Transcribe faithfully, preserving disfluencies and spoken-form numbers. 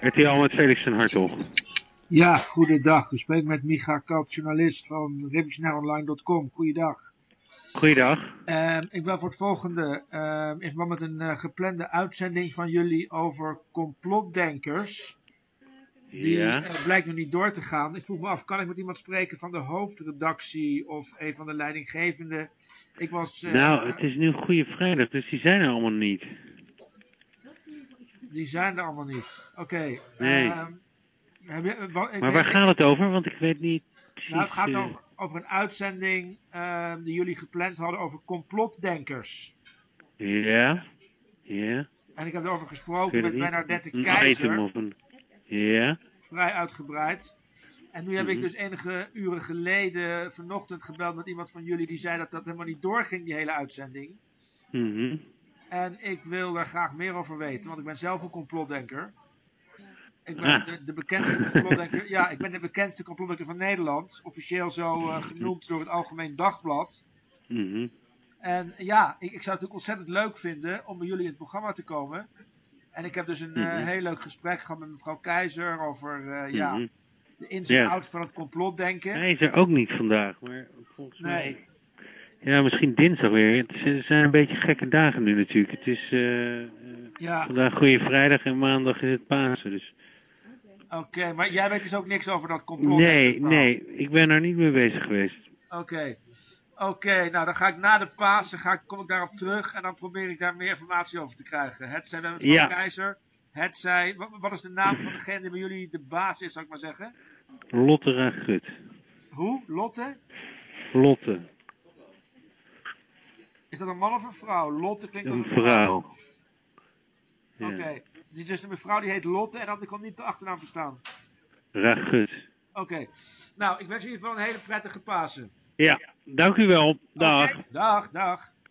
R T L met Felix en Hartog. Ja, goedendag. Ik spreek met Micha Kat, journalist van revolutionaironline punt com. Goeiedag. Goeiedag. Uh, ik ben voor het volgende, uh, in verband met een uh, geplande uitzending van jullie over complotdenkers. Die Ja. uh, blijkt nog niet door te gaan. Ik vroeg me af, kan ik met iemand spreken van de hoofdredactie of een van de leidinggevenden? Ik was... Uh, nou, het is nu Goede Vrijdag, dus die zijn er allemaal niet. Die zijn er allemaal niet. Oké. Okay. Nee. Uh, Heb je, wat, maar waar ik, gaat het over? Want ik weet niet precies... Nou, het gaat uh... over, over een uitzending uh, die jullie gepland hadden over complotdenkers. Ja. Ja. En ik heb erover gesproken met Bernadette een Keizer. Item of een... Ja. Vrij uitgebreid. En nu heb mm-hmm. ik dus enige uren geleden vanochtend gebeld met iemand van jullie die zei dat dat helemaal niet doorging, die hele uitzending. Mm-hmm. En ik wil daar graag meer over weten, want ik ben zelf een complotdenker. Ik ben ah. de, de bekendste complotdenker. Ja, ik ben de bekendste complotdenker van Nederland. Officieel zo uh, genoemd door het Algemeen Dagblad. Mm-hmm. En ja, ik, ik zou het ook ontzettend leuk vinden om bij jullie in het programma te komen. En ik heb dus een mm-hmm. uh, heel leuk gesprek gehad met mevrouw Keizer over uh, mm-hmm. ja, de ins en ja. outs van het complotdenken. Hij is er ook niet vandaag, maar volgens nee. mij... Ja, misschien dinsdag weer. Het, is, het zijn een beetje gekke dagen nu natuurlijk. Het is uh, uh, ja. vandaag Goede Vrijdag en maandag is het Pasen. Dus... Oké, okay, maar jij weet dus ook niks over dat complotdenken? Nee, nee. Ik ben er niet mee bezig geweest. Oké. Okay. Oké, okay, nou dan ga ik na de Pasen, ga ik, kom ik daarop terug en dan probeer ik daar meer informatie over te krijgen. Het zij mevrouw ja. Keizer, het zij, wat, wat is de naam van degene die bij jullie de baas is, zou ik maar zeggen? Lotte Ragut. Hoe? Lotte? Lotte. Is dat een man of een vrouw? Lotte klinkt als een een vrouw. vrouw. Ja. Oké, okay. Dus de mevrouw die heet Lotte en dan ik kon niet de achternaam verstaan. Ragut. Oké, okay. Nou ik wens je in ieder geval een hele prettige Pasen. Ja, dank u wel. Dag. Okay. Dag, dag.